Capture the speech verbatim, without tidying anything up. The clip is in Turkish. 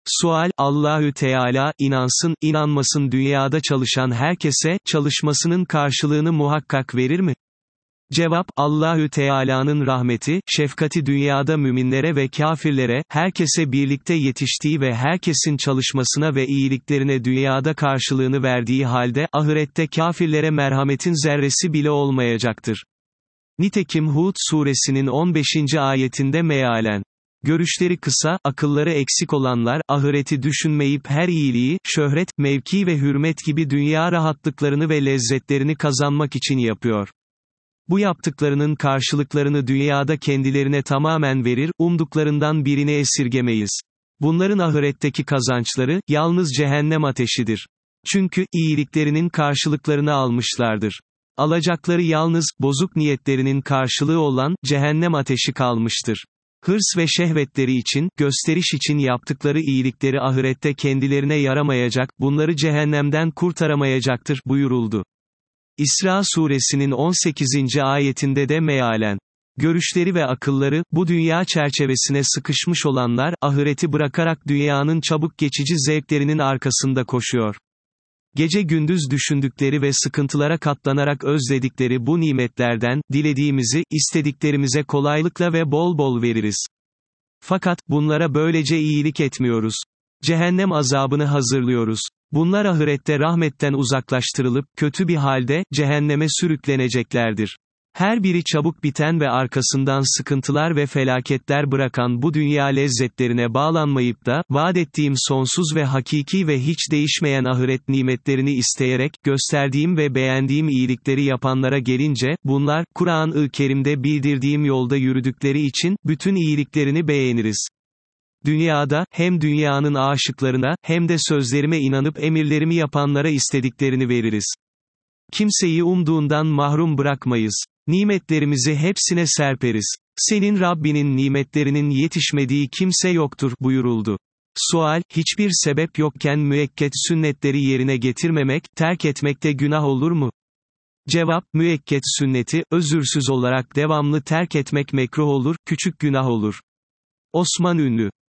Sual, Allahü Teala, inansın, inanmasın dünyada çalışan herkese, çalışmasının karşılığını muhakkak verir mi? Cevap, Allahü Teala'nın rahmeti, şefkati dünyada müminlere ve kâfirlere, herkese birlikte yetiştiği ve herkesin çalışmasına ve iyiliklerine dünyada karşılığını verdiği halde, ahirette kâfirlere merhametin zerresi bile olmayacaktır. Nitekim Hud suresinin on beşinci ayetinde mealen, görüşleri kısa, akılları eksik olanlar, ahireti düşünmeyip her iyiliği, şöhret, mevki ve hürmet gibi dünya rahatlıklarını ve lezzetlerini kazanmak için yapıyor. Bu yaptıklarının karşılıklarını dünyada kendilerine tamamen verir, umduklarından birini esirgemeyiz. Bunların ahiretteki kazançları, yalnız cehennem ateşidir. Çünkü, iyiliklerinin karşılıklarını almışlardır. Alacakları yalnız, bozuk niyetlerinin karşılığı olan, cehennem ateşi kalmıştır. Hırs ve şehvetleri için, gösteriş için yaptıkları iyilikleri ahirette kendilerine yaramayacak, bunları cehennemden kurtaramayacaktır, buyuruldu. İsra suresinin on sekizinci ayetinde de mealen, görüşleri ve akılları, bu dünya çerçevesine sıkışmış olanlar, ahireti bırakarak dünyanın çabuk geçici zevklerinin arkasında koşuyor. Gece gündüz düşündükleri ve sıkıntılara katlanarak özledikleri bu nimetlerden, dilediğimizi, istediklerimize kolaylıkla ve bol bol veririz. Fakat, bunlara böylece iyilik etmiyoruz. Cehennem azabını hazırlıyoruz. Bunlar ahirette rahmetten uzaklaştırılıp, kötü bir halde, cehenneme sürükleneceklerdir. Her biri çabuk biten ve arkasından sıkıntılar ve felaketler bırakan bu dünya lezzetlerine bağlanmayıp da, vaat ettiğim sonsuz ve hakiki ve hiç değişmeyen ahiret nimetlerini isteyerek, gösterdiğim ve beğendiğim iyilikleri yapanlara gelince, bunlar, Kur'an-ı Kerim'de bildirdiğim yolda yürüdükleri için, bütün iyiliklerini beğeniriz. Dünyada, hem dünyanın aşıklarına, hem de sözlerime inanıp emirlerimi yapanlara istediklerini veririz. Kimseyi umduğundan mahrum bırakmayız. Nimetlerimizi hepsine serperiz. Senin Rabbinin nimetlerinin yetişmediği kimse yoktur, buyuruldu. Sual, hiçbir sebep yokken müekket sünnetleri yerine getirmemek, terk etmekte günah olur mu? Cevap, müekket sünneti, özürsüz olarak devamlı terk etmek mekruh olur, küçük günah olur. Osman Ünlü